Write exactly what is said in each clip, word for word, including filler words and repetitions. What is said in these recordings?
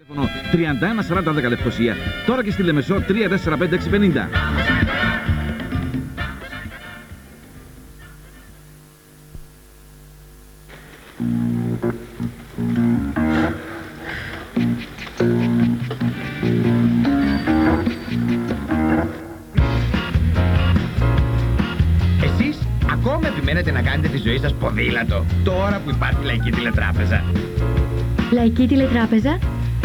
τριάντα ένα σαράντα δέκα Λευκοσία. Τώρα και στη Λεμεσό τρία τέσσερα πέντε έξι πενήντα. Εσείς ακόμα επιμένετε να κάνετε τη ζωή σας ποδήλατο, τώρα που υπάρχει Λαϊκή Τηλετράπεζα. Λαϊκή Τηλετράπεζα.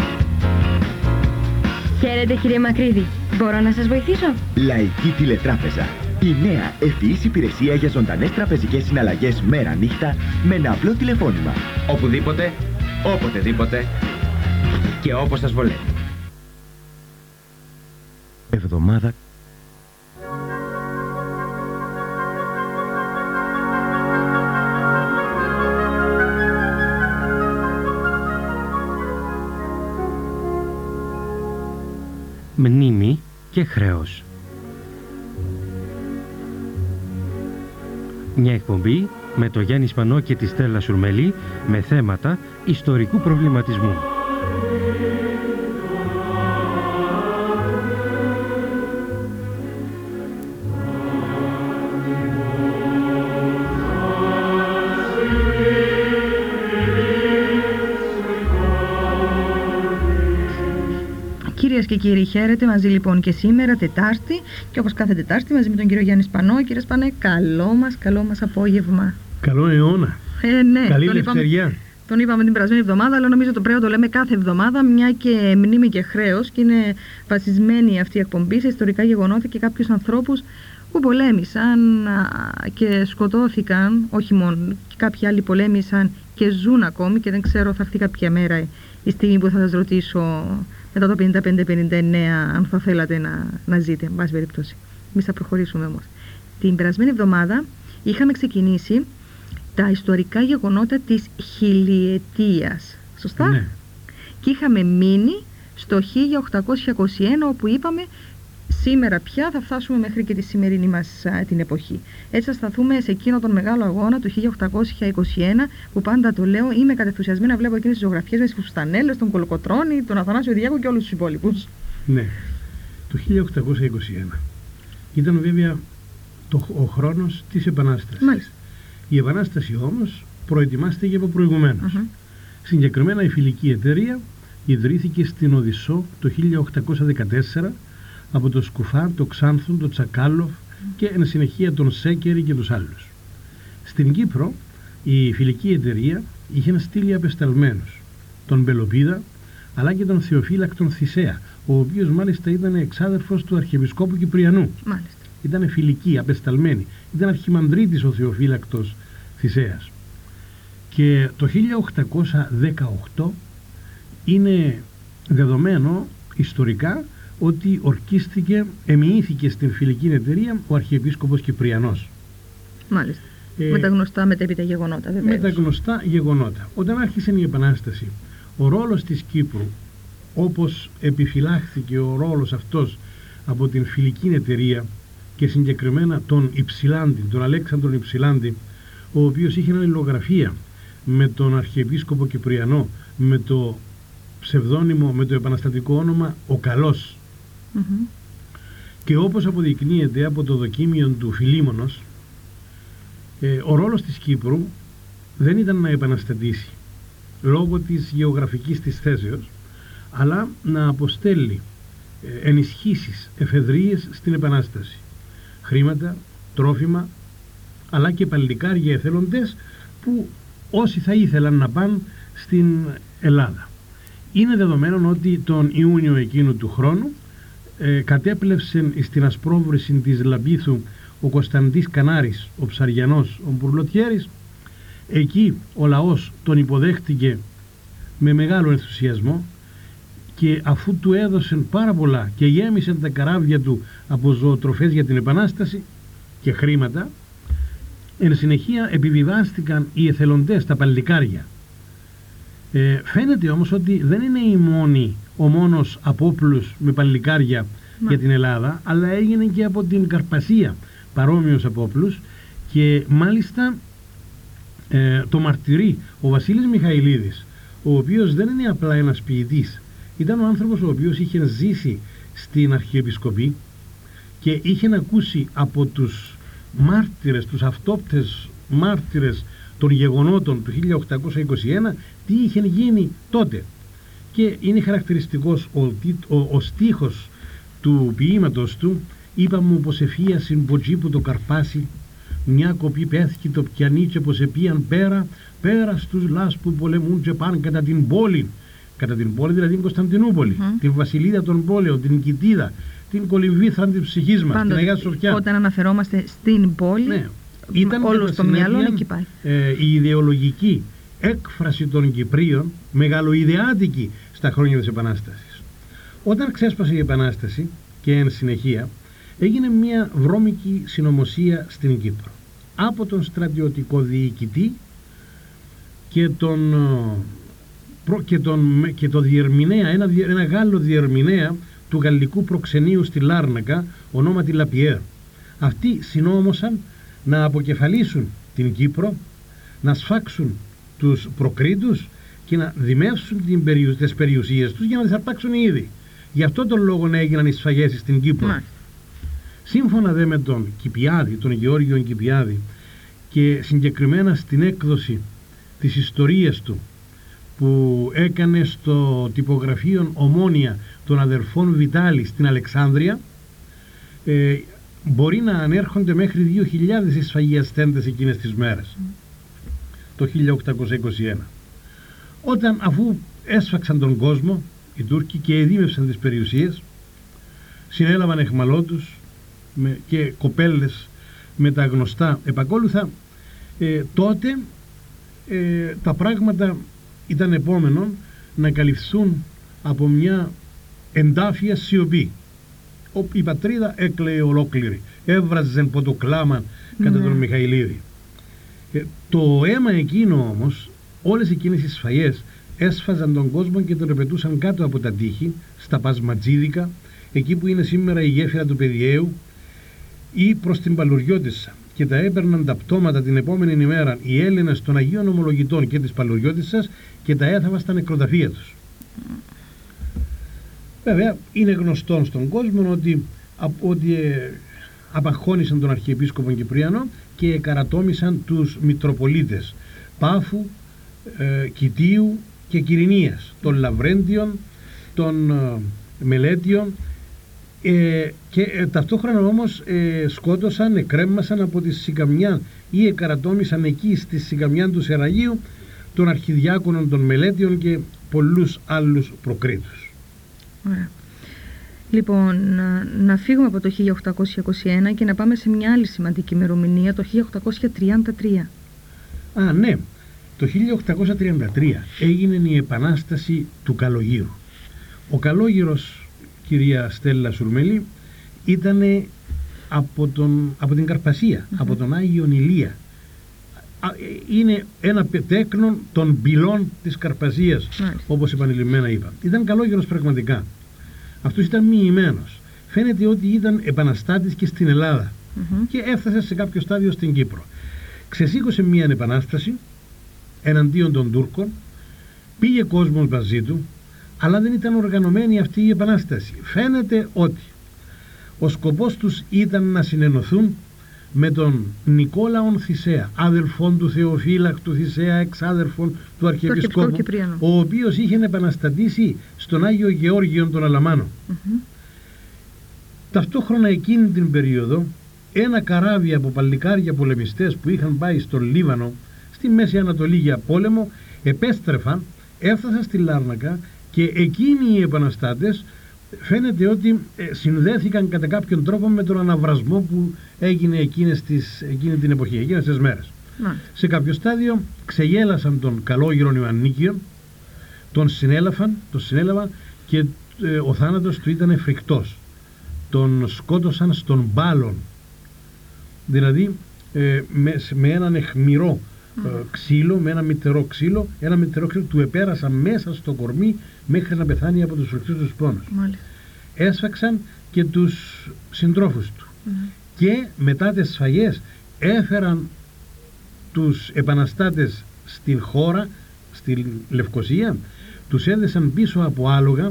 Χαίρετε κύριε Μακρύδη. Μπορώ να σας βοηθήσω? Λαϊκή Τηλετράπεζα. Η νέα ευφυής υπηρεσία για ζωντανές τραπεζικές συναλλαγές μέρα-νύχτα με ένα απλό τηλεφώνημα. Οπουδήποτε, οποτεδήποτε και όπως σας βολεύει. Εβδομάδα. Μνήμη και χρέος. Μια εκπομπή με το Γιάννη Σπανό και τη Στέλλα Σουρμελή με θέματα ιστορικού προβληματισμού. Κυρίες και κύριοι, χαίρετε. Μαζί λοιπόν και σήμερα Τετάρτη και όπως κάθε Τετάρτη μαζί με τον κύριο Γιάννη Σπανό. Κύριε Σπανέ, καλό μας, καλό μας απόγευμα. Καλό αιώνα. Ε, ναι, Καλή τον ελευθερία. Είπαμε, τον είπαμε την περασμένη εβδομάδα, αλλά νομίζω το πρέπει να το λέμε κάθε εβδομάδα, μια και μνήμη και χρέος και είναι βασισμένη αυτή η εκπομπή σε ιστορικά γεγονότα και κάποιους ανθρώπους που πολέμησαν και σκοτώθηκαν, όχι μόνο, και κάποιοι άλλοι πολέμησαν και ζουν ακόμη και δεν ξέρω, θα έρθει κάποια μέρα η στιγμή που θα σας ρωτήσω μετά το πενήντα πέντε πενήντα εννέα αν θα θέλατε να, να ζείτε, εν πάση περιπτώσει. Εμείς θα προχωρήσουμε όμως. Την περασμένη εβδομάδα είχαμε ξεκινήσει τα ιστορικά γεγονότα της χιλιετίας. Σωστά? Ναι. Και είχαμε μείνει στο χίλια οκτακόσια είκοσι ένα, όπου είπαμε σήμερα πια θα φτάσουμε μέχρι και τη σημερινή μας α, την εποχή. Έτσι θα σταθούμε σε εκείνο τον μεγάλο αγώνα του χίλια οκτακόσια είκοσι ένα, που πάντα το λέω, είμαι κατενθουσιασμένη να βλέπω εκείνες τις ζωγραφιές με τις φουστανέλες, τον Κολοκοτρώνη, τον Αθανάσιο Διάκο και όλους τους υπόλοιπους. Ναι, το χίλια οκτακόσια είκοσι ένα ήταν βέβαια το, ο χρόνος της Επανάστασης. Μάλιστα. Η Επανάσταση όμως προετοιμάστηκε από προηγουμένως. Uh-huh. Συγκεκριμένα η φιλική εταιρεία ιδρύθηκε στην Οδυσσό το χίλια οκτακόσια δεκατέσσερα από τον Σκουφάρ, τον Ξάνθον, τον Τσακάλοφ και εν συνεχεία τον Σέκερη και τους άλλους. Στην Κύπρο η φιλική εταιρεία είχε στείλει απεσταλμένους τον Πελοπίδα αλλά και τον Θεοφύλακτον Θησέα, ο οποίος μάλιστα ήταν εξάδερφος του Αρχιεπισκόπου Κυπριανού. Μάλιστα. Ήταν φιλική, απεσταλμένη. Ήταν αρχιμανδρίτης ο Θεοφύλακτος Θησέας. Και το χίλια οκτακόσια δεκαοκτώ είναι δεδομένο ιστορικά ότι ορκίστηκε, εμοιήθηκε στην φιλική εταιρεία ο Αρχιεπίσκοπος Κυπριανός. Μάλιστα. Ε, με τα γνωστά μετέπειτα γεγονότα, βεβαίως. Με τα γνωστά γεγονότα. Όταν άρχισε η Επανάσταση, ο ρόλος της Κύπρου, όπως επιφυλάχθηκε ο ρόλος αυτός από την φιλική εταιρεία και συγκεκριμένα τον Υψηλάντη, τον Αλέξανδρον Υψηλάντη, ο οποίος είχε αλληλογραφία με τον Αρχιεπίσκοπο Κυπριανό, με το ψευδόνυμο, με το επαναστατικό όνομα Ο Καλός. Mm-hmm. Και όπως αποδεικνύεται από το δοκίμιο του Φιλίμωνος, ε, ο ρόλος της Κύπρου δεν ήταν να επαναστατήσει λόγω της γεωγραφικής της θέσεως, αλλά να αποστέλει ε, ενισχύσεις, εφεδρείες στην Επανάσταση, χρήματα, τρόφιμα, αλλά και παλικάρια εθελοντές που όσοι θα ήθελαν να πάνε στην Ελλάδα. Είναι δεδομένο ότι τον Ιούνιο εκείνου του χρόνου ε, κατέπλευσεν στην ασπρόβρηση της Λαμπίθου ο Κωνσταντής Κανάρης, ο Ψαριανός, ο Μπουρλοτιέρης. Εκεί ο λαός τον υποδέχτηκε με μεγάλο ενθουσιασμό και αφού του έδωσαν πάρα πολλά και γέμισαν τα καράβια του από ζωοτροφές για την Επανάσταση και χρήματα, εν συνεχεία επιβιβάστηκαν οι εθελοντές, τα παλικάρια. Ε, φαίνεται όμως ότι δεν είναι η μόνη, ο μόνος απόπλους με παλικάρια Μα. για την Ελλάδα, αλλά έγινε και από την Καρπασία παρόμοιος απόπλους και μάλιστα ε, το μαρτυρεί ο Βασίλης Μιχαηλίδης, ο οποίος δεν είναι απλά ένας ποιητής, ήταν ο άνθρωπος ο οποίος είχε ζήσει στην Αρχιεπισκοπή και είχε ακούσει από τους μάρτυρες, τους αυτόπτες μάρτυρες των γεγονότων του χίλια οκτακόσια είκοσι ένα τι είχε γίνει τότε. Και είναι χαρακτηριστικός ο, ο, ο στίχος του ποίηματος του: «Είπα μου πως εφίασιν ποτζί που το καρπάσει, μια κοπή πέθηκε το πιανί και πως επίαν πέρα, πέρα στους λάς που πολεμούν και πάνε κατά την πόλη». Κατά την πόλη δηλαδή την Κωνσταντινούπολη, mm. την βασιλίδα των πόλεων, την Κιτίδα, την κολυμβήθρα της ψυχής μας, την Αγία Σοφιά. Όταν αναφερόμαστε στην πόλη, ναι, ήταν όλο στο μυαλό εκεί πάει. Ε, η ιδεολογική έκφραση των Κυπρίων, μεγαλοειδεάτικη στα χρόνια της Επανάστασης. Όταν ξέσπασε η Επανάσταση και εν συνεχεία, έγινε μια βρώμικη συνωμοσία στην Κύπρο από τον στρατιωτικό διοικητή και τον, και τον, και το διερμηνέα, ένα, ένα Γάλλο διερμηνέα του γαλλικού προξενείου στη Λάρνακα, ονόματι Λαπιέρ. Αυτοί συνόμωσαν να αποκεφαλίσουν την Κύπρο, να σφάξουν τους προκρίτους και να δημεύσουν την περιου... τις περιουσίες τους για να τις αρπάξουν ήδη. Γι' αυτό τον λόγο έγιναν οι σφαγές στην Κύπρο. Μα. Σύμφωνα δε με τον Κηπιάδη, τον Γεώργιο Κηπιάδη, και συγκεκριμένα στην έκδοση της ιστορίας του που έκανε στο τυπογραφείο Ομόνια των αδερφών Βιτάλη στην Αλεξάνδρεια, ε, μπορεί να ανέρχονται μέχρι δύο χιλιάδες οι σφαγιαστέντες εκείνες τις μέρες, mm. το χίλια οκτακόσια είκοσι ένα. Όταν, αφού έσφαξαν τον κόσμο οι Τούρκοι και εδίμευσαν τις περιουσίες, συνέλαβαν εχμαλώτους με, και κοπέλες με τα γνωστά επακόλουθα, ε, τότε ε, τα πράγματα ήταν επόμενο να καλυφθούν από μια εντάφια σιωπή. Η πατρίδα έκλαιε ολόκληρη, έβραζε ποτοκλάμα κατά mm. τον Μιχαηλίδη. Ε, το αίμα εκείνο όμως, όλες εκείνες οι σφαγές έσφαζαν τον κόσμο και τον ρεπετούσαν κάτω από τα τείχη, στα Πασματζίδικα, εκεί που είναι σήμερα η γέφυρα του Παιδιαίου, ή προς την Παλουριώτισσα, και τα έπαιρναν τα πτώματα την επόμενη ημέρα οι Έλληνες των Αγίων Ομολογητών και της Παλουριώτισσας και τα έθαβαν στα νεκροταφεία τους. Βέβαια είναι γνωστόν στον κόσμο ότι, ότι ε, απαχώνησαν τον Αρχιεπίσκοπο Κυπριανό και καρατόμησαν τους Μητροπολίτες Πάφου, ε, Κιτίου και Κυρινίας, των Λαβρέντιων, των ε, Μελέτιων, ε, και ε, ταυτόχρονα όμως ε, σκότωσαν, εκρέμασαν από τη Σικαμιά ή εκαρατόμησαν εκεί στη Σικαμιά του Σεραγίου των Αρχιδιάκονων των Μελέτιων και πολλούς άλλους προκρίτους. Ωραία. Λοιπόν, να, να φύγουμε από το χίλια οκτακόσια είκοσι ένα και να πάμε σε μια άλλη σημαντική ημερομηνία, το χίλια οκτακόσια τριάντα τρία. Α, ναι. Το χίλια οκτακόσια τριάντα τρία έγινε η Επανάσταση του Καλογύρου. Ο Καλόγυρος, κυρία Στέλλα Σουρμελή, ήταν από, τον, από την Καρπασία, mm-hmm. από τον Άγιον Ηλία. Είναι ένα τέκνον των πυλών της Καρπασίας, mm-hmm. όπως επανειλημμένα είπα. Ήταν Καλόγυρος πραγματικά. Αυτός ήταν μοιημένος. Φαίνεται ότι ήταν επαναστάτης και στην Ελλάδα mm-hmm. και έφτασε σε κάποιο στάδιο στην Κύπρο. Ξεσήκωσε μια επανάσταση εναντίον των Τούρκων, πήγε κόσμος μαζί του, αλλά δεν ήταν οργανωμένη αυτή η επανάσταση. Φαίνεται ότι ο σκοπός τους ήταν να συνενωθούν με τον Νικόλαον Θησέα, αδελφόν του Θεοφύλακτου Θησέα, εξάδελφον του Αρχιεπισκόπου, ο οποίος είχε επαναστατήσει στον Άγιο Γεώργιο τον Αλαμάνο. Mm-hmm. Ταυτόχρονα εκείνη την περίοδο ένα καράβι από παλικάρια πολεμιστές που είχαν πάει στον Λίβανο, στη Μέση Ανατολή για πόλεμο, επέστρεφαν, έφτασαν στη Λάρνακα και εκείνοι οι επαναστάτες φαίνεται ότι ε, συνδέθηκαν κατά κάποιον τρόπο με τον αναβρασμό που έγινε εκείνες τις, εκείνη την εποχή, εκείνες τις μέρες. Να. Σε κάποιο στάδιο ξεγέλασαν τον Καλόγυρο Ιωαννίκιο, τον συνέλαβαν, τον συνέλαβαν και ε, ο θάνατος του ήταν φρικτός. Τον σκότωσαν στον Μπάλον, δηλαδή ε, με, με έναν αιχμηρό ε, ξύλο, με ένα μυτερό ξύλο, ένα μυτερό ξύλο του επέρασαν μέσα στο κορμί μέχρι να πεθάνει από τους φρικτούς τους πόνους. Μάλιστα. Έσφαξαν και τους συντρόφους του mm. και μετά τις σφαγές έφεραν τους επαναστάτες στην χώρα, στη Λευκοσία, τους έδεσαν πίσω από άλογα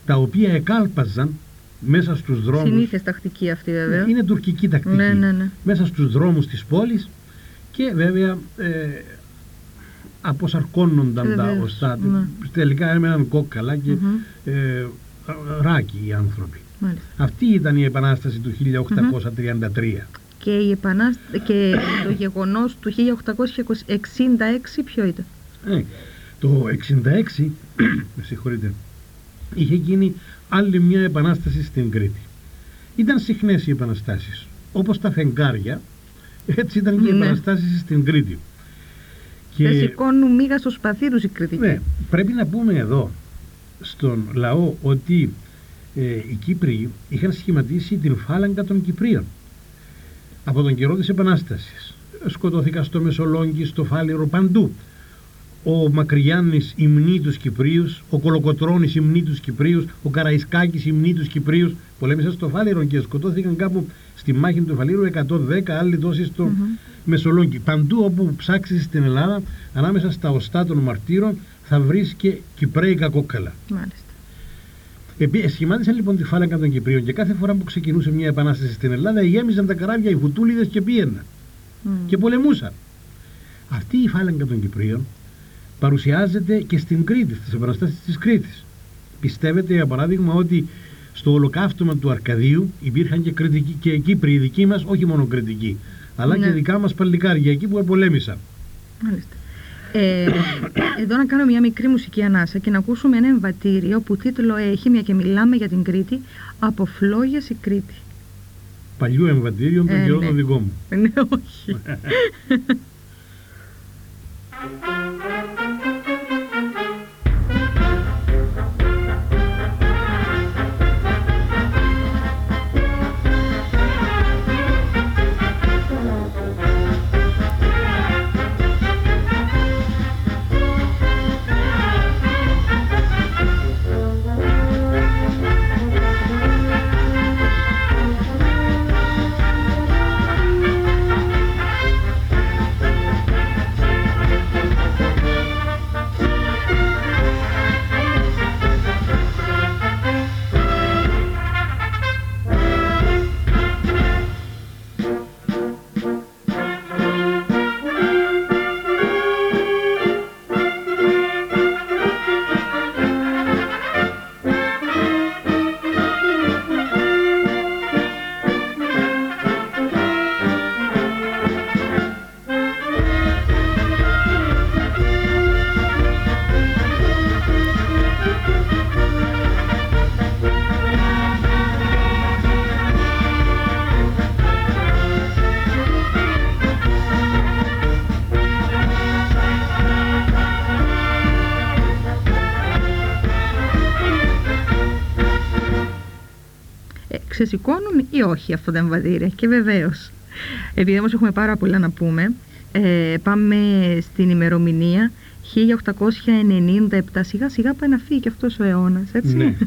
τα οποία εκάλπαζαν μέσα στους δρόμους. Συνήθες τακτική αυτή βέβαια. Είναι τουρκική τακτική. Ναι, ναι, ναι. Μέσα στους δρόμους της πόλης και βέβαια ε, αποσαρκώνονταν Ε, τα βεβαίως, οστά. ναι. Τελικά έμεναν κόκκαλα και Μμμ. ε, ράκι οι άνθρωποι. Μάλιστα. Αυτή ήταν η Επανάσταση του χίλια οκτακόσια τριάντα τρία. Και, η επανάστα... και το γεγονός του χίλια οκτακόσια εξήντα έξι ποιο ήταν? Ε, το εξήντα έξι, με συγχωρείτε, είχε γίνει άλλη μια επανάσταση στην Κρήτη. Ήταν συχνές οι επαναστάσεις. Όπως τα φεγγάρια, έτσι ήταν και οι Ναι. επαναστάσεις στην Κρήτη. Και... Δεν σηκώνουν μίγα στο σπαθί τους οι κριτικοί. Ναι, πρέπει να πούμε εδώ στον λαό ότι ε, οι Κύπροι είχαν σχηματίσει την φάλαγγα των Κυπρίων από τον καιρό της Επανάστασης. Σκοτώθηκαν στο Μεσολόγγι, στο Φάληρο, παντού. Ο Μακρυγιάννης υμνεί τους Κυπρίους, ο Κολοκοτρώνης υμνεί τους Κυπρίους, ο Καραϊσκάκης υμνεί τους Κυπρίους. Πολέμησαν στο Φάληρο και σκοτώθηκαν κάπου στη μάχη του Φαλήρου εκατόν δέκα, άλλοι τόσοι στο mm-hmm. Μεσολόγγι. Παντού όπου ψάξεις στην Ελλάδα, ανάμεσα στα οστά των μαρτύρων, θα βρεις και Κυπραίικα κόκκαλα. Μάλιστα. Επί, σχημάτισαν λοιπόν τη φάλαγγα των Κυπρίων και κάθε φορά που ξεκινούσε μια επανάσταση στην Ελλάδα, γέμιζαν τα καράβια, οι βουτούλιδες και πήγαιναν Mm. και πολεμούσαν. Αυτή η φάλαγγα των Κυπρίων παρουσιάζεται και στην Κρήτη, στις επαναστάσεις της Κρήτης. Πιστεύετε για παράδειγμα ότι στο ολοκαύτωμα του Αρκαδίου υπήρχαν και, κριτικοί, και Κύπροι οι δικοί μας, όχι μόνο κριτικοί, αλλά Ναι. και δικά μας παλικάρια εκεί που επολέμησαν. Μάλιστα. Ε, εδώ να κάνω μια μικρή μουσική ανάσα και να ακούσουμε ένα εμβατήριο που τίτλο έχει, μια και μιλάμε για την Κρήτη, «Από φλόγες η Κρήτη». Παλιού εμβατήριων των Ε, καιρών ναι. των δικών μου. Ναι, όχι. Ξεσηκώνουν ή όχι αυτό τα εμβατήρια? Και βεβαίως, επειδή όμως έχουμε πάρα πολλά να πούμε, ε, πάμε στην ημερομηνία χίλια οκτακόσια ενενήντα επτά. Σιγά σιγά πάει να φύγει και αυτός ο αιώνας, έτσι. Ναι.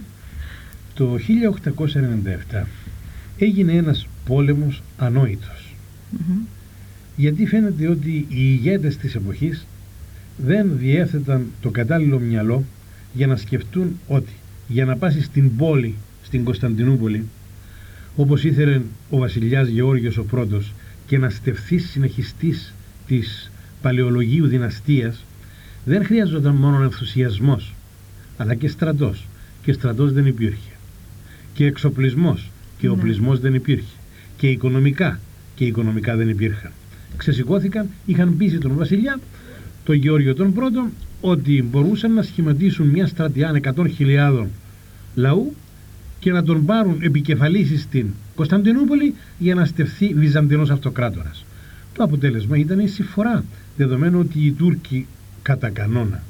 Το χίλια οκτακόσια ενενήντα επτά έγινε ένας πόλεμος ανόητος. Mm-hmm. Γιατί φαίνεται ότι οι ηγέτες της εποχής δεν διέθεταν το κατάλληλο μυαλό για να σκεφτούν ότι για να πάσει στην πόλη, στην Κωνσταντινούπολη, όπως ήθελε ο βασιλιάς Γεώργιος ο πρώτος, και να στεφθείς συνεχιστής της παλαιολογίου δυναστείας, δεν χρειαζόταν μόνο ενθουσιασμός, αλλά και στρατός. Και στρατός δεν υπήρχε. Και εξοπλισμός και Ναι. οπλισμός δεν υπήρχε. Και οικονομικά και οικονομικά δεν υπήρχαν. Ξεσηκώθηκαν, είχαν πείσει τον βασιλιά, τον Γεώργιο τον πρώτο, ότι μπορούσαν να σχηματίσουν μια στρατιά εκατό χιλιάδων λαού και να τον πάρουν επικεφαλής στην Κωνσταντινούπολη για να στεφθεί Βυζαντινός αυτοκράτορας. Το αποτέλεσμα ήταν η συμφορά, δεδομένου ότι οι Τούρκοι κατά κανόνα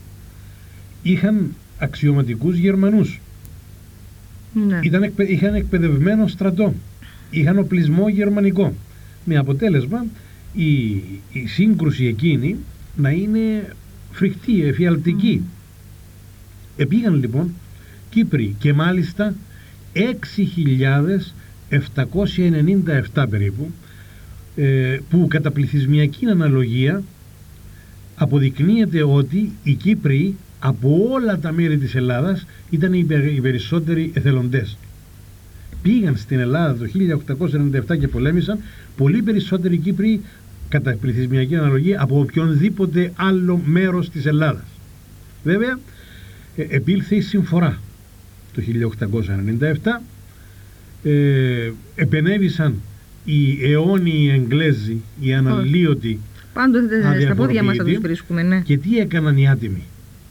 είχαν αξιωματικούς Γερμανούς, Ναι. ήταν, εκπαι, είχαν εκπαιδευμένο στρατό, είχαν οπλισμό γερμανικό, με αποτέλεσμα η, η σύγκρουση εκείνη να είναι φρικτή, εφιαλτική. Mm. Επήγαν λοιπόν Κύπροι και μάλιστα έξι χιλιάδες επτακόσια ενενήντα επτά περίπου, ε, που κατά πληθυσμιακή αναλογία αποδεικνύεται ότι οι Κύπροι από όλα τα μέρη της Ελλάδας ήταν οι περισσότεροι εθελοντές. Πήγαν στην Ελλάδα το χίλια οκτακόσια ενενήντα επτά και πολέμησαν πολύ περισσότεροι Κύπροι κατά πληθυσμιακή αναλογία από οποιονδήποτε άλλο μέρος της Ελλάδας. Βέβαια, ε, επήλθε η συμφορά το χίλια οκτακόσια ενενήντα επτά, ε, επενέβησαν οι αιώνιοι Εγγλέζοι, οι αναλύωτοι. Πάντοτε στα πόδια μας θα τους βρίσκουμε, ναι. Και τι έκαναν οι άτιμοι?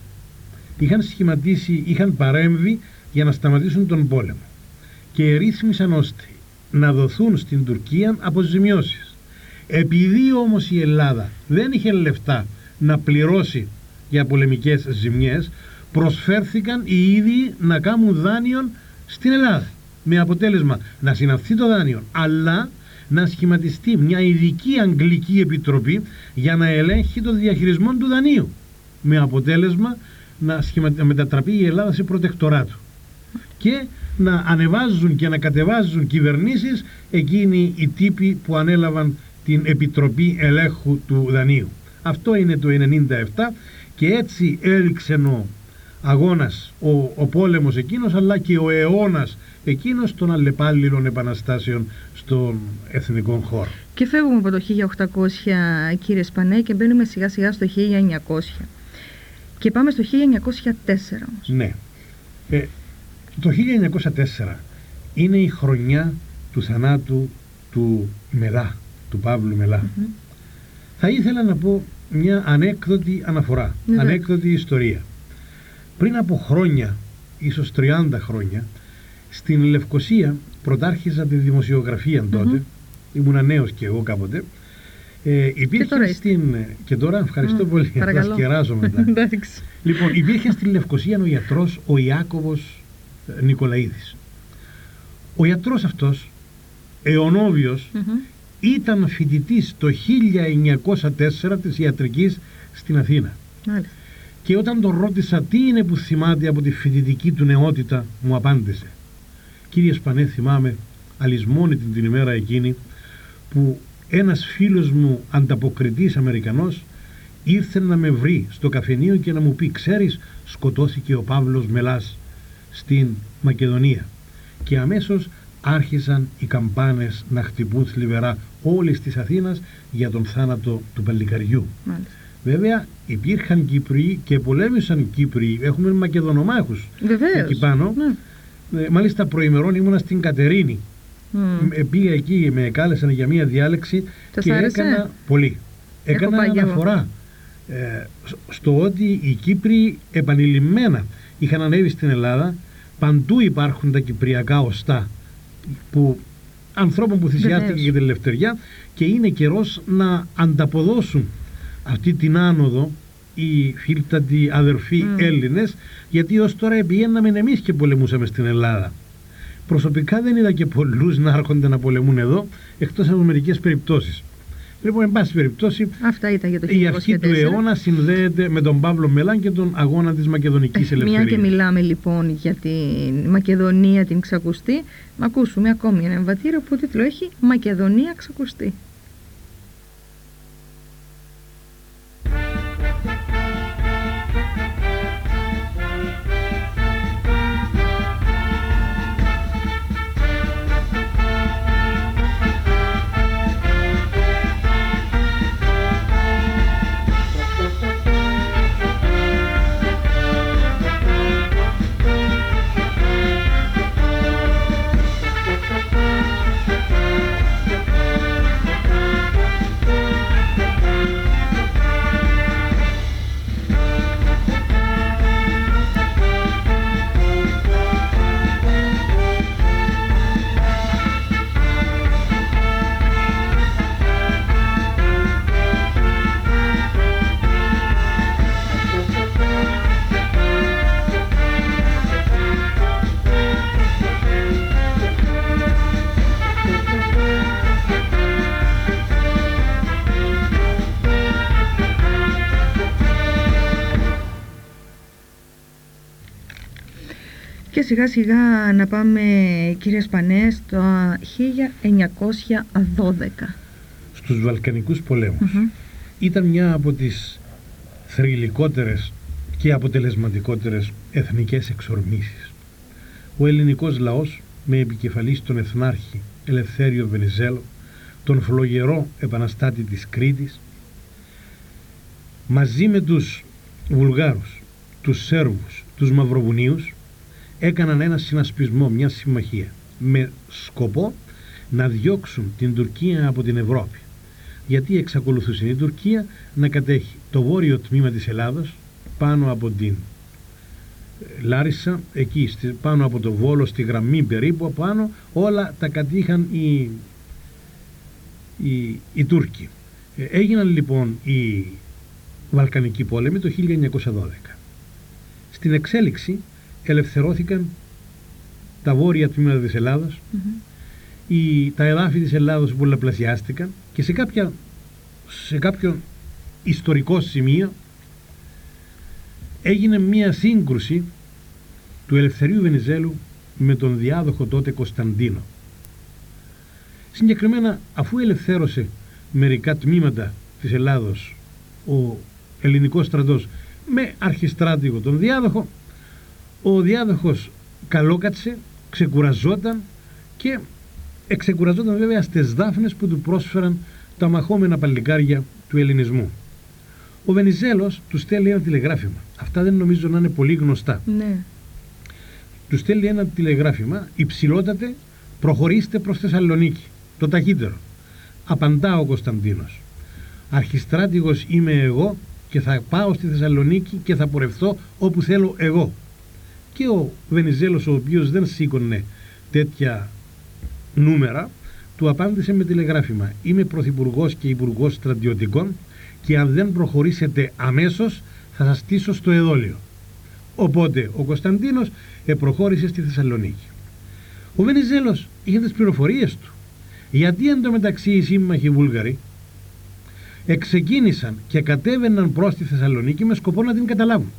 Είχαν σχηματίσει, είχαν παρέμβει για να σταματήσουν τον πόλεμο και ρύθμισαν ώστε να δοθούν στην Τουρκία αποζημιώσεις. Επειδή όμως η Ελλάδα δεν είχε λεφτά να πληρώσει για πολεμικές ζημιές, προσφέρθηκαν οι ίδιοι να κάνουν δάνειον στην Ελλάδα, με αποτέλεσμα να συναυθεί το δάνειο, αλλά να σχηματιστεί μια ειδική αγγλική επιτροπή για να ελέγχει το διαχειρισμό του δανείου, με αποτέλεσμα να, σχημα... να μετατραπεί η Ελλάδα σε προτεκτοράτο και να ανεβάζουν και να κατεβάζουν κυβερνήσεις εκείνοι οι τύποι που ανέλαβαν την Επιτροπή Ελέγχου του Δανείου. Αυτό είναι το ενενήντα επτά και έτσι έληξε ο αγώνας, ο, ο πόλεμος εκείνος, αλλά και ο αιώνας εκείνος των αλλεπάλληλων επαναστάσεων στον εθνικό χώρο. Και φεύγουμε από το χίλια οκτακόσια, κύριε Σπανέ, και μπαίνουμε σιγά σιγά στο χίλια εννιακόσια. Και πάμε στο χίλια εννιακόσια τέσσερα όμως. Ναι. Ε, το χίλια εννιακόσια τέσσερα είναι η χρονιά του θανάτου του Μελά, του Παύλου Μελά. Mm-hmm. Θα ήθελα να πω μια ανέκδοτη αναφορά, mm-hmm. ανέκδοτη ιστορία. Πριν από χρόνια, ίσως τριάντα χρόνια, στην Λευκοσία πρωτάρχιζα τη δημοσιογραφία τότε, mm-hmm. ήμουνα νέος και εγώ κάποτε, ε, υπήρχε και τώρα, στην... και τώρα ευχαριστώ mm, πολύ, θα σκεράζω μετά. Λοιπόν, υπήρχε στη Λευκοσία ο ιατρός ο Ιάκωβος Νικολαίδης. Ο ιατρός αυτός, αιωνόβιος, mm-hmm. ήταν φοιτητής το χίλια εννιακόσια τέσσερα της ιατρικής στην Αθήνα. Μάλιστα. Και όταν τον ρώτησα τι είναι που θυμάται από τη φοιτητική του νεότητα, μου απάντησε: κύριε Σπανέ, θυμάμαι αλυσμόνητη την ημέρα εκείνη που ένας φίλος μου ανταποκριτής Αμερικανός ήρθε να με βρει στο καφενείο και να μου πει: ξέρεις, σκοτώθηκε ο Παύλος Μελάς στην Μακεδονία. Και αμέσως άρχισαν οι καμπάνες να χτυπούν θλιβερά όλης της Αθήνας για τον θάνατο του παλικαριού. Μάλιστα. Βέβαια υπήρχαν Κύπροι και πολέμησαν Κύπροι, έχουμε Μακεδονομάχους εκεί πάνω. Ναι. Ε, μάλιστα προημερών ήμουνα στην Κατερίνη. Mm. Ε, πήγα εκεί, με κάλεσαν για μία διάλεξη. Σας και άρεσε? Έκανα πολύ. Έκανα αναφορά ε, στο ότι οι Κύπροι επανειλημμένα είχαν ανέβει στην Ελλάδα. Παντού υπάρχουν τα κυπριακά οστά που, ανθρώπων που θυσιάστηκαν για την ελευθεριά, και είναι καιρός να ανταποδώσουν αυτή την άνοδο οι φίλτατοι αδερφοί mm. Έλληνες, γιατί ως τώρα πηγαίναμε εμείς και πολεμούσαμε στην Ελλάδα. Προσωπικά δεν είδα και πολλούς να έρχονται να πολεμούν εδώ, εκτός από μερικές περιπτώσεις. Λοιπόν, εν πάση περιπτώσει, αυτά ήταν για το η αρχή του αιώνα συνδέεται με τον Παύλο Μελά και τον αγώνα της Μακεδονικής Ελευθερίας. Μια και μιλάμε λοιπόν για τη Μακεδονία την ξακουστή, να ακούσουμε ακόμη ένα εμβατήριο που τίτλο έχει «Μακεδονία ξακουστή». Και σιγά σιγά να πάμε, κύριε Σπανέ, στο χίλια εννιακόσια δώδεκα. Στους Βαλκανικούς πολέμους. Mm-hmm. Ήταν μια από τις θρυλικότερες και αποτελεσματικότερες εθνικές εξορμήσεις. Ο ελληνικός λαός, με επικεφαλής τον Εθνάρχη Ελευθέριο Βενιζέλο, τον φλογερό επαναστάτη της Κρήτης, μαζί με τους Βουλγάρους, τους Σέρβους, τους Μαυροβουνίους, έκαναν ένα συνασπισμό, μια συμμαχία, με σκοπό να διώξουν την Τουρκία από την Ευρώπη. Γιατί εξακολουθούσε η Τουρκία να κατέχει το βόρειο τμήμα της Ελλάδος, πάνω από την Λάρισα, εκεί πάνω από το Βόλο, στη γραμμή περίπου πάνω, όλα τα κατήχαν οι, οι, οι Τούρκοι. Έγιναν λοιπόν οι Βαλκανικοί πόλεμοι το χίλια εννιακόσια δώδεκα. Στην εξέλιξη ελευθερώθηκαν τα βόρεια τμήματα της Ελλάδος, mm-hmm. οι, τα εδάφη της Ελλάδος πολλαπλασιάστηκαν και σε, κάποια, σε κάποιο ιστορικό σημείο έγινε μία σύγκρουση του Ελευθερίου Βενιζέλου με τον διάδοχο τότε Κωνσταντίνο. Συγκεκριμένα, αφού ελευθέρωσε μερικά τμήματα της Ελλάδος ο ελληνικός στρατός με αρχιστράτηγο τον διάδοχο, ο διάδοχος καλόκατσε, ξεκουραζόταν και εξεκουραζόταν βέβαια στις δάφνες που του πρόσφεραν τα μαχόμενα παλικάρια του ελληνισμού. Ο Βενιζέλος του στέλνει ένα τηλεγράφημα. Αυτά δεν νομίζω να είναι πολύ γνωστά. Ναι. Του στέλνει ένα τηλεγράφημα: υψηλότατε, προχωρήστε προς Θεσσαλονίκη, το ταχύτερο. Απαντά ο Κωνσταντίνος: αρχιστράτηγος είμαι εγώ και θα πάω στη Θεσσαλονίκη και θα πορευθώ όπου θέλω εγώ. Και ο Βενιζέλος, ο οποίος δεν σήκωνε τέτοια νούμερα, του απάντησε με τηλεγράφημα: είμαι πρωθυπουργός και υπουργός στρατιωτικών και αν δεν προχωρήσετε αμέσως θα σας στήσω στο εδόλιο. Οπότε ο Κωνσταντίνος προχώρησε στη Θεσσαλονίκη. Ο Βενιζέλος είχε τις πληροφορίες του, γιατί εντωμεταξύ οι σύμμαχοι Βούλγαροι εξεκίνησαν και κατέβαιναν προς τη Θεσσαλονίκη με σκοπό να την καταλάβουν.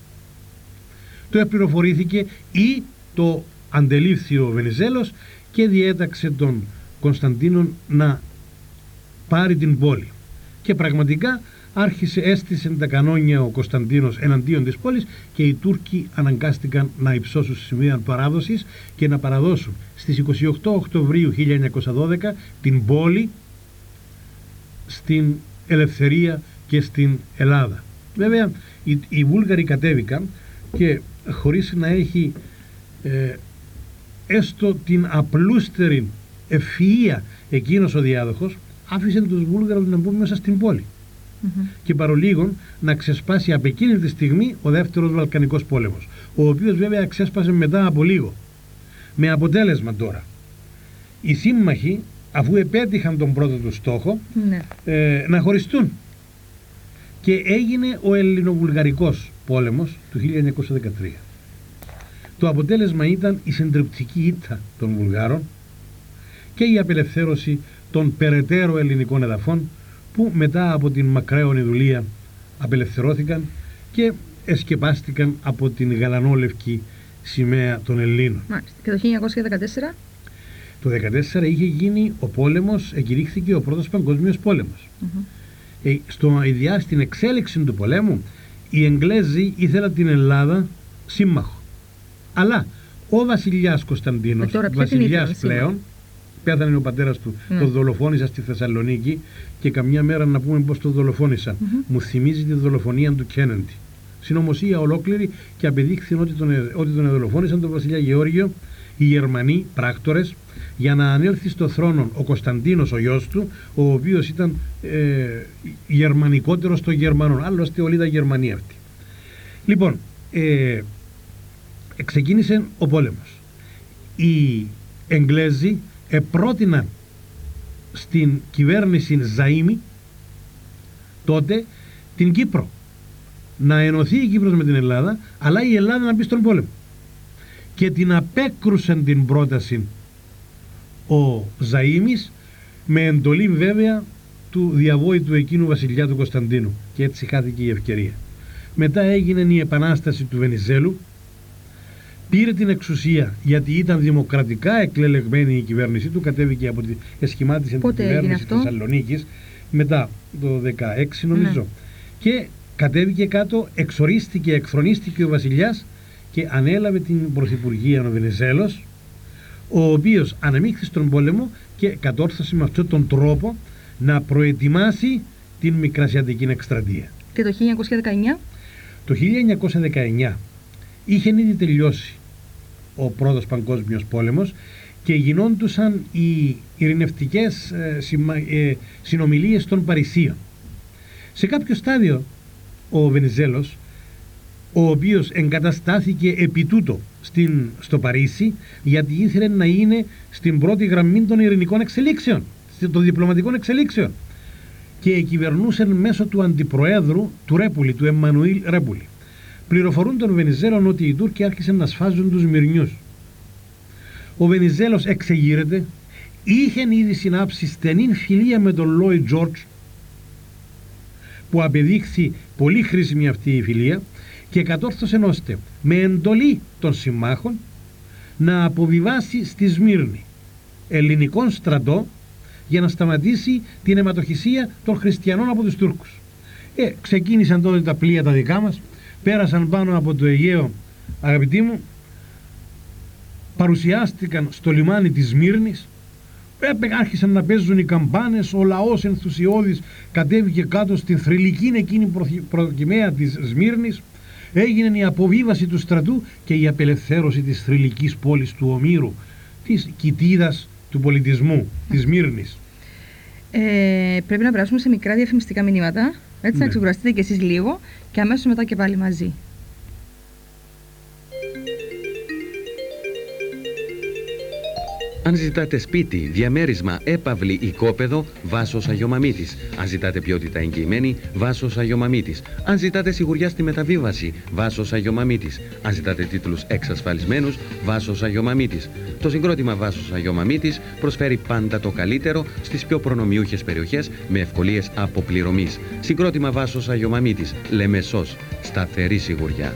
Το επληροφορήθηκε ή το αντελήφθη ο Βενιζέλος και διέταξε τον Κωνσταντίνο να πάρει την πόλη. Και πραγματικά άρχισε, έστησε τα κανόνια ο Κωνσταντίνος εναντίον της πόλης και οι Τούρκοι αναγκάστηκαν να υψώσουν σημεία παράδοσης και να παραδώσουν στις είκοσι οκτώ Οκτωβρίου χίλια εννιακόσια δώδεκα την πόλη στην Ελευθερία και στην Ελλάδα. Βέβαια οι, οι Βούλγαροι κατέβηκαν και χωρίς να έχει ε, έστω την απλούστερη ευφυΐα εκείνος ο διάδοχος, άφησε τους Βούλγαρους να μπουν μέσα στην πόλη. Mm-hmm. Και παρολίγων να ξεσπάσει από εκείνη τη στιγμή ο δεύτερος Βαλκανικός πόλεμος, ο οποίος βέβαια ξέσπασε μετά από λίγο, με αποτέλεσμα τώρα οι σύμμαχοι, αφού επέτυχαν τον πρώτο του στόχο, mm-hmm. ε, να χωριστούν, και έγινε ο Ελληνοβουλγαρικός πόλεμος του χίλια εννιακόσια δεκατρία. Το αποτέλεσμα ήταν η συντριπτική ήττα των Βουλγάρων και η απελευθέρωση των περαιτέρω ελληνικών εδαφών, που μετά από την μακραίωνη δουλεία απελευθερώθηκαν και εσκεπάστηκαν από την γαλανόλευκη σημαία των Ελλήνων. Μάλιστα. Και το χίλια εννιακόσια δεκατέσσερα? Το χίλια εννιακόσια δεκατέσσερα είχε γίνει ο πόλεμος, εκηρύχθηκε ο πρώτος παγκόσμιος πόλεμος. Mm-hmm. Ε, στο, ειδιά στην εξέλιξη του πολέμου οι Εγγλέζοι ήθελαν την Ελλάδα σύμμαχο. Αλλά ο βασιλιάς Κωνσταντίνος, ε, βασιλιάς πλέον, πέθανε ο πατέρας του, mm. τον δολοφόνησα στη Θεσσαλονίκη, και καμιά μέρα να πούμε πως τον δολοφόνησα. Mm-hmm. Μου θυμίζει τη δολοφονία του Κέννεντι. Συνωμοσία ολόκληρη, και απεδείχθη ότι τον, ότι τον δολοφόνησαν τον βασιλιά Γεώργιο οι Γερμανοί πράκτορες, για να ανέλθει στο θρόνο ο Κωνσταντίνος ο γιος του, ο οποίος ήταν ε, γερμανικότερος των Γερμανών. Άλλωστε όλοι ήταν Γερμανοί αυτοί. Λοιπόν, ε, ξεκίνησε ο πόλεμος. Οι Εγγλέζοι επρότειναν στην κυβέρνηση Ζαΐμι τότε την Κύπρο, να ενωθεί η Κύπρος με την Ελλάδα, αλλά η Ελλάδα να μπει στον πόλεμο, και την απέκρουσαν την πρόταση ο Ζαΐμις, με εντολή βέβαια του διαβόητου εκείνου βασιλιά του Κωνσταντίνου, και έτσι χάθηκε η ευκαιρία. Μετά έγινε η επανάσταση του Βενιζέλου, πήρε την εξουσία γιατί ήταν δημοκρατικά εκλελεγμένη η κυβέρνησή του, κατέβηκε από τη, εσχημάτισε την κυβέρνηση της Θεσσαλονίκης μετά το δεκαέξι νομίζω, ναι. Και κατέβηκε κάτω, εξορίστηκε, εκθρονίστηκε ο βασιλιάς και ανέλαβε την πρωθυπουργία ο Βενιζέλος, ο οποίος αναμίχθη στον πόλεμο και κατόρθωσε με αυτόν τον τρόπο να προετοιμάσει την Μικρασιατική εκστρατεία. Και το χίλια εννιακόσια δεκαεννιά? Το χίλια εννιακόσια δεκαεννιά είχε ήδη τελειώσει ο πρώτος παγκόσμιος πόλεμος και γινόντουσαν οι ειρηνευτικές ε, συμα, ε, συνομιλίες των Παρισίων. Σε κάποιο στάδιο ο Βενιζέλος, ο οποίος εγκαταστάθηκε επί τούτο στην, στο Παρίσι, γιατί ήθελε να είναι στην πρώτη γραμμή των ειρηνικών εξελίξεων, των διπλωματικών εξελίξεων, και κυβερνούσε μέσω του αντιπροέδρου του Ρέπουλη, του Εμμανουήλ Ρέπουλη. Πληροφορούν τον Βενιζέλον ότι οι Τούρκοι άρχισαν να σφάζουν τους Μυρνιούς. Ο Βενιζέλος εξεγείρεται, είχε ήδη συνάψει στενή φιλία με τον Λόιντ Τζόρτζ, που απεδείχθη πολύ χρήσιμη αυτή η φιλία, και κατόρθωσε ώστε με εντολή των συμμάχων να αποβιβάσει στη Σμύρνη ελληνικών στρατό για να σταματήσει την αιματοχυσία των χριστιανών από τους Τούρκους. Ε, ξεκίνησαν τότε τα πλοία τα δικά μας, πέρασαν πάνω από το Αιγαίο, αγαπητοί μου, παρουσιάστηκαν στο λιμάνι της Σμύρνης, άρχισαν να παίζουν οι καμπάνες, ο λαός ενθουσιώδης κατέβηκε κάτω στην θρυλική εκείνη προκυμαία της Σμύρνης, έγινε η αποβίβαση του στρατού και η απελευθέρωση της θρυλικής πόλης του Ομήρου, της κοιτίδας του πολιτισμού της Σμύρνης. Ε, πρέπει να περάσουμε σε μικρά διαφημιστικά μηνύματα, έτσι, ναι, να ξεκουραστείτε κι εσείς λίγο και αμέσως μετά και πάλι μαζί. Αν ζητάτε σπίτι, διαμέρισμα, έπαυλη, οικόπεδο, Βάσος Αγιομαμίτης. Αν ζητάτε ποιότητα εγγυημένη, Βάσος Αγιομαμίτης. Αν ζητάτε σιγουριά στη μεταβίβαση, Βάσος Αγιομαμίτης. Αν ζητάτε τίτλους εξασφαλισμένους, Βάσος Αγιομαμίτης. Το συγκρότημα Βάσος Αγιομαμίτης προσφέρει πάντα το καλύτερο στις πιο προνομιούχες περιοχές με ευκολίες αποπληρωμής. Συγκρότημα Βάσος Αγιομαμίτης. Λεμεσός. Σταθερή σιγουριά.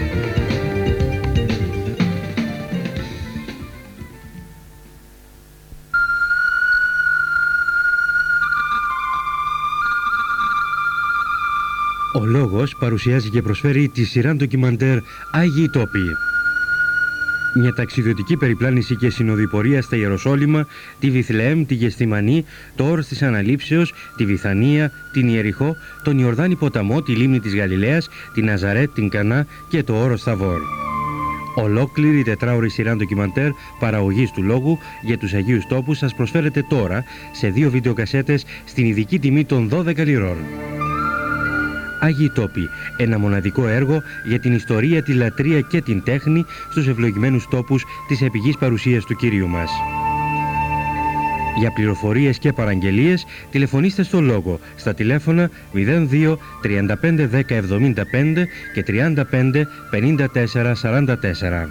Ο Λόγος παρουσιάζει και προσφέρει τη σειρά ντοκιμαντέρ Άγιοι Τόποι. Μια ταξιδιωτική περιπλάνηση και συνοδοιπορία στα Ιεροσόλυμα, τη Βιθλεέμ, τη Γεστημανή, το όρος της Αναλήψεως, τη Βιθανία, την Ιεριχώ, τον Ιορδάνη ποταμό, τη λίμνη της Γαλιλαίας, την Ναζαρέτ, την Κανά και το όρος Θαβόρ. Ολόκληρη η τετράωρη σειρά ντοκιμαντέρ παραγωγής του Λόγου για τους Αγίους Τόπους σας προσφέρεται τώρα σε δύο βιντεοκασέτες στην ειδική τιμή των δώδεκα λιρών. Άγιοι Τόποι, ένα μοναδικό έργο για την ιστορία, τη λατρεία και την τέχνη στους ευλογημένους τόπους της επιγής παρουσίας του Κυρίου μας. Για πληροφορίες και παραγγελίες τηλεφωνήστε στο Λόγο στα τηλέφωνα μηδέν δύο τριάντα πέντε δέκα εβδομήντα πέντε και τριάντα πέντε πενήντα τέσσερα σαράντα τέσσερα.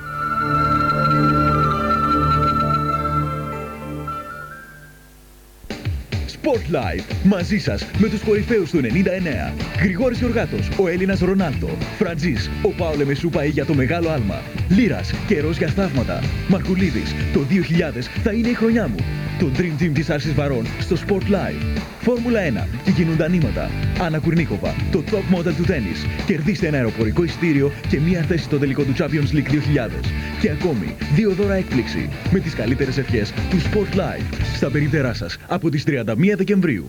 Spotlight, μαζί σας με τους κορυφαίους του ενενήντα εννέα. Γρηγόρης Γιωργάτος, ο Έλληνας Ρονάλντο. Φραντζής, ο Πάολε Μεσού πάει για το μεγάλο άλμα. Λύρας, καιρός για θαύματα. Μαρκουλίδης, το δύο χιλιάδες θα είναι η χρονιά μου. Το Dream Team της Άρσης Βαρών στο Spotlight. Φόρμουλα ένα, κινούντα νήματα. Άννα Κουρνίκοβα, το top model του τένις. Κερδίστε ένα αεροπορικό εισιτήριο και μία θέση στο τελικό του Champions League δύο χιλιάδες. Και ακόμη, δύο δώρα έκπληξη με τις καλύτερες ευχές του Spotlight στα περίπτερά σας από τις τριάντα μία Δεκεμβρίου.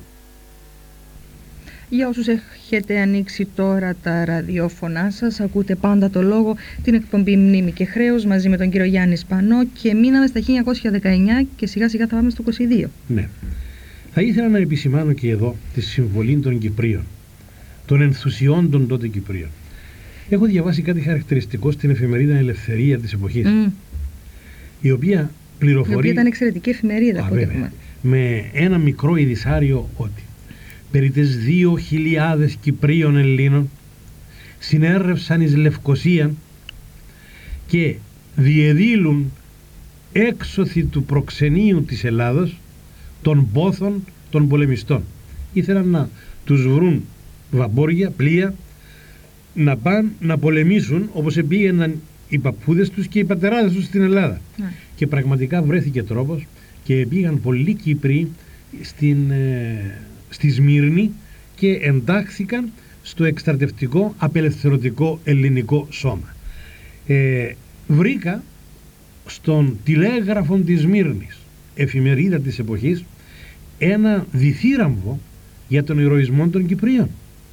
Για όσους έχετε ανοίξει τώρα τα ραδιόφωνά σας, ακούτε πάντα το Λόγο, την εκπομπή Μνήμη και Χρέος μαζί με τον κύριο Γιάννη Σπανό και μείναμε στα χίλια εννιακόσια δεκαεννιά και σιγά σιγά θα πάμε στο είκοσι δύο. Ναι. Θα ήθελα να επισημάνω και εδώ τη συμβολή των Κυπρίων, των ενθουσιών των τότε Κυπρίων. Έχω διαβάσει κάτι χαρακτηριστικό στην εφημερίδα Ελευθερία της εποχής, mm. η οποία πληροφορεί... Η οποία ήταν εξαιρετική εφημερίδα. Α, βέβαια, με ένα μικρό ειδησάριο ότι περί τις δύο χιλιάδες Κυπρίων Ελλήνων συνέρρευσαν εις Λευκωσίαν και διεδήλουν έξωθη του προξενείου της Ελλάδος των πόθων των πολεμιστών. Ήθελαν να τους βρουν βαμπόρια, πλοία, να πάνε να πολεμήσουν όπως πήγαιναν οι παππούδες τους και οι πατεράδες τους στην Ελλάδα. Ναι. Και πραγματικά βρέθηκε τρόπος και πήγαν πολλοί Κύπροι στην, ε, στη Σμύρνη και εντάχθηκαν στο εκστρατευτικό απελευθερωτικό ελληνικό σώμα. Ε, βρήκα στον τηλέγραφο της Σμύρνης, εφημερίδα της εποχής, ένα διθύραμβο για τον ηρωισμό των Κυπρίων.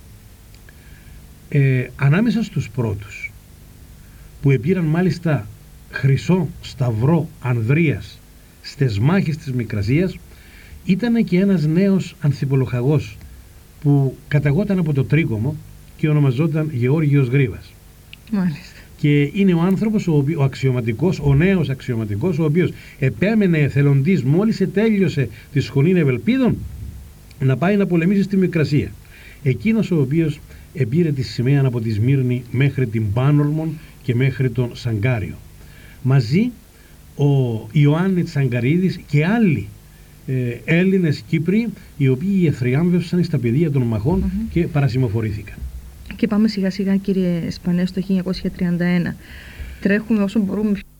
Ε, ανάμεσα στους πρώτους, που επήραν μάλιστα χρυσό σταυρό Ανδρείας στις μάχες της Μικρασίας, ήταν και ένας νέος ανθιπολοχαγός που καταγόταν από το Τρίκομο και ονομαζόταν Γεώργιος Γρίβας. Μάλιστα. Και είναι ο άνθρωπος, ο, ο αξιωματικός, ο νέος αξιωματικός, ο οποίος επέμενε εθελοντής μόλις ετέλειωσε τη σχολή Ευελπίδων να πάει να πολεμήσει στη Μικρασία. Εκείνος ο οποίος επήρε τη σημαία από τη Σμύρνη μέχρι την Πάνορμον και μέχρι τον Σαγκάριο. Μαζί ο Ιωάννης Σαγκαρίδης και άλλοι ε, Έλληνες Κύπροι, οι οποίοι εθριάμβευσαν στα πεδία των μαχών mm-hmm. και παρασημοφορήθηκαν. Και πάμε σιγά σιγά, κύριε Σπανέ, στο χίλια εννιακόσια τριάντα ένα. Τρέχουμε όσο μπορούμε